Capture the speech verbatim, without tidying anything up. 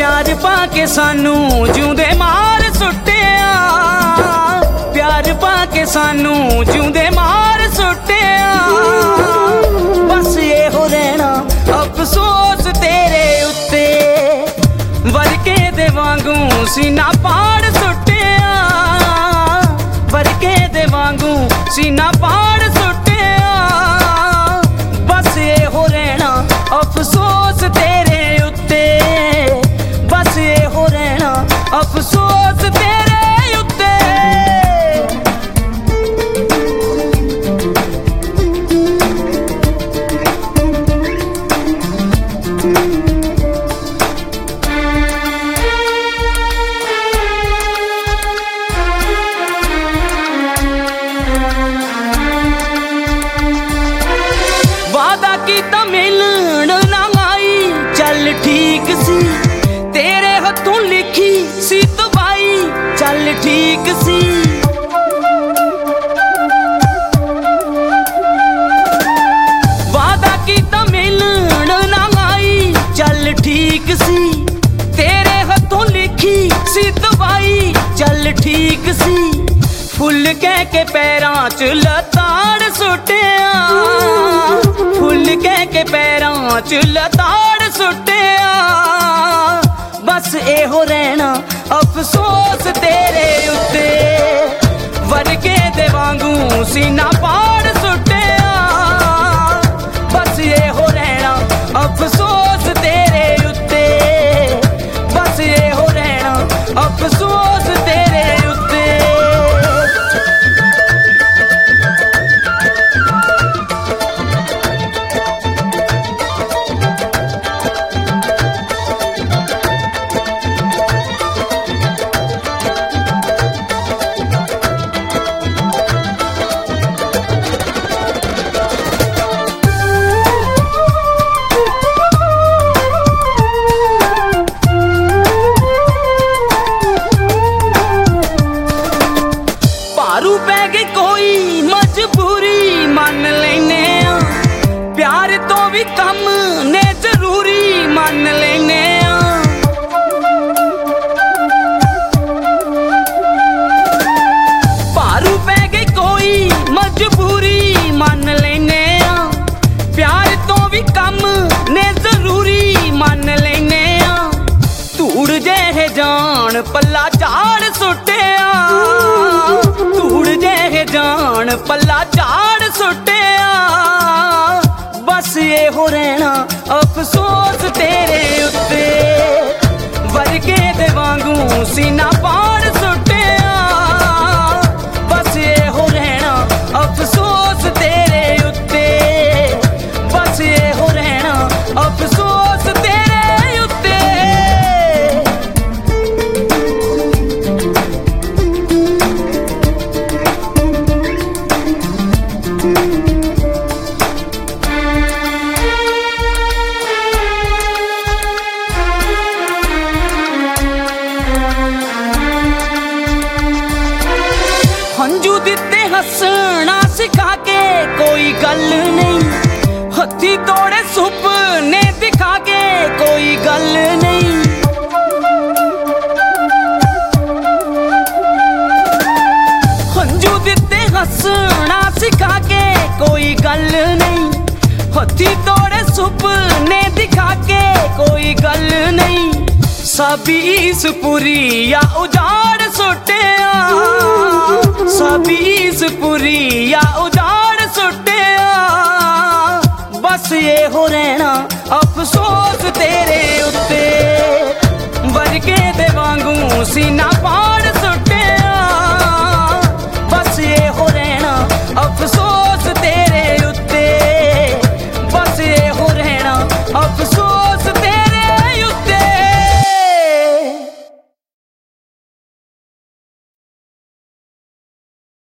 प्यार पाके सानू जिउंदे मार सुट्टिया, प्यार पाके सानू जिउंदे मार सुट्टिया। बस ये हो रहना अफसोस तेरे उत्ते, वरके दे वांगू सीना पाड़ सुट्टिया, वरके दे वांगू सीना पाड़ सुट्टिया। बस ये हो रहना अफसोस तेरे उत्ते, बस ये हो रहना अफसोस तेरे उत्ते। वादा कीता मिलन ना आई, चल ठीक सी तेरे हथों लिखी सी दवाई, चल ठीक सी। वादा कीता मिलन ना आई, चल ठीक सी तेरे हथों लिखी सी दवाई, चल ठीक सी। फुल कह के पैरां च लताड़ सुट्टिया, फुल कह के पैरां च लताड़ सुट्टिया। बस ए हो रहना अफसोस तेरे उत्ते, वरके दे वांगू सीना पाड़ सुट्टिया। बस ये हो रहना अफसोस तेरे उत्ते, बस ये हो रहना अफसोस तेरे उत्ते। पारू पै गई कोई मजबूरी मान लेने, प्यार तो भी कम ने जरूरी मान लेने। पारू पै गई कोई मजबूरी मान लेने, प्यार तो भी कम ने जरूरी मान लेने। धूड़ जेहे जान पल्ला झाड़ सुट्टिया, धूड़ जेहे जान पल्ला झाड़ सुट्टिया। बस ये हो रहना अफसोस तेरे उत्ते, वरके दे वांगू सीना पाड़ सुट्टिया। बस ये हो रहना अफसोस तेरे उत्ते, बस ये हो रहना अफसोस तेरे उत्ते। हंजू दिते हसना सिखा के कोई गल नहीं, हथी तोड़े सुपने दिखा के कोई गल नहीं। हंजू दिते हसना सिखा के कोई गल नहीं, हथी तोड़े सुपने दिखा के कोई गल नहीं। सबीस पुरी या उजाड़ सुट्टिया, सबीस पुरी या उजाड़ सुट्टिया। बस ये हो रहना अफसोस तेरे उत्ते, वरके दे वांगू सीना